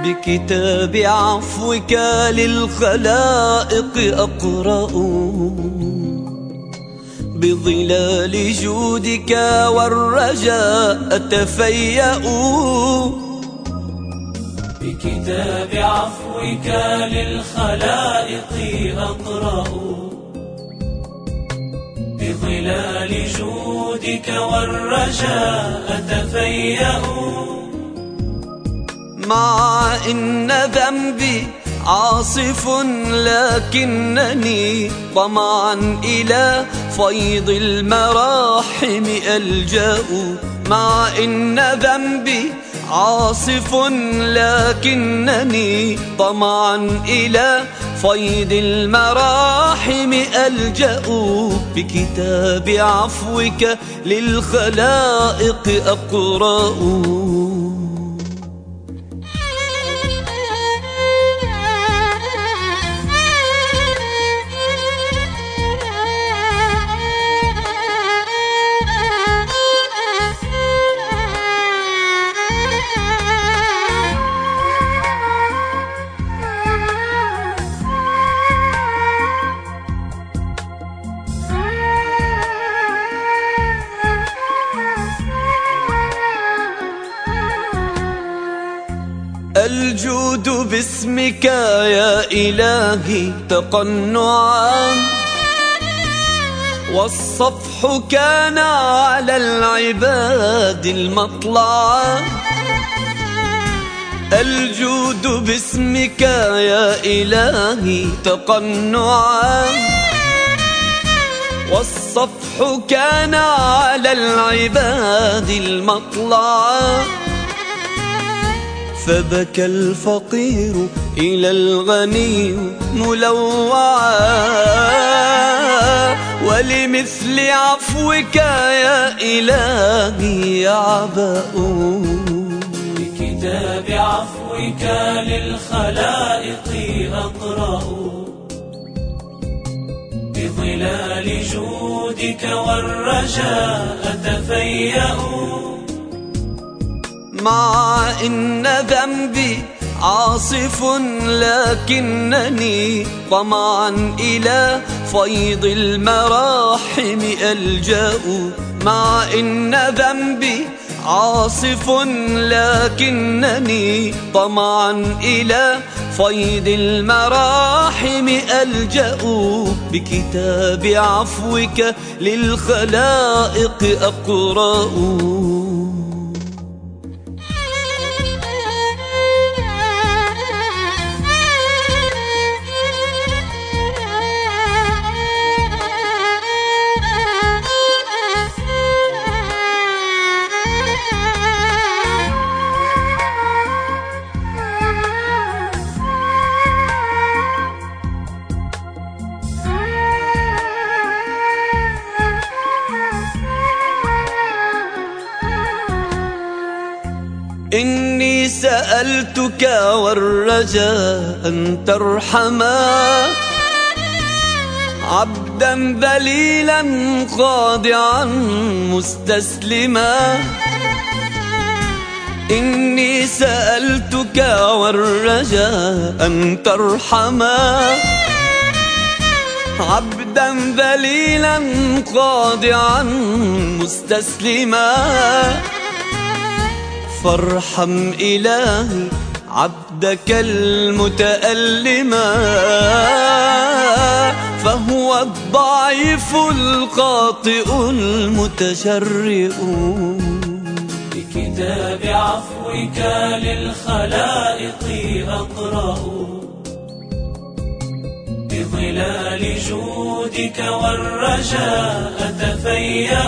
بكتاب عفوك للخلائق أقرأ، بظلال جودك والرجاء أتفيأ. بكتاب عفوك للخلائق أقرأ، بظلال جودك والرجاء أتفيأ. مع إن ذنبي عاصف لكنني طمعا إلى فيض المراحم ألجأ. مع إن ذنبي عاصف لكنني طمعا إلى فيض المراحم ألجأ. بكتاب عفوك للخلائق أقرأ. الجود باسمك يا إلهي تقنعا، والصفح كان على العباد المطلعا. الجود باسمك يا إلهي تقنعا، والصفح كان على العباد المطلعا. فبكى الفقير إلى الغني ملوعا، ولمثل عفوك يا إلهي يعبأ. بكتاب عفوك للخلائق أقرأ، بظلال جودك والرجاء أتفيأ. مع إن ذنبي عاصف لكنني طمعا إلى فيض المراحم ألجأ. مع إن ذنبي عاصف لكنني طمعا إلى فيض المراحم ألجأ. بكتاب عفوك للخلائق أقرأ. إني سألتك والرجاء أن ترحما، عبدا ذليلا خاضعا مستسلما. إني سألتك والرجاء أن ترحما، عبدا ذليلا خاضعا مستسلما. فارحم إلهي عبدك المتألما، فهو الضعيف الخاطئ المتجرئ. بكتاب عفوك للخلائق أقرأ، بظلال جودك والرجاء أتفيأ.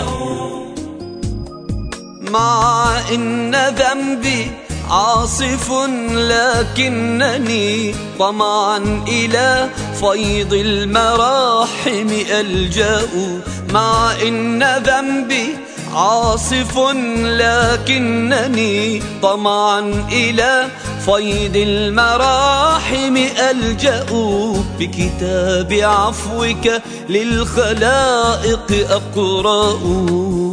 مع إن ذنبي عاصف لكنني طمعا إلى فيض المراحم ألجأ. مع إن ذنبي عاصف لكنني طمعا إلى فيض المراحم ألجأ. بكتاب عفوك للخلائق أقرأ.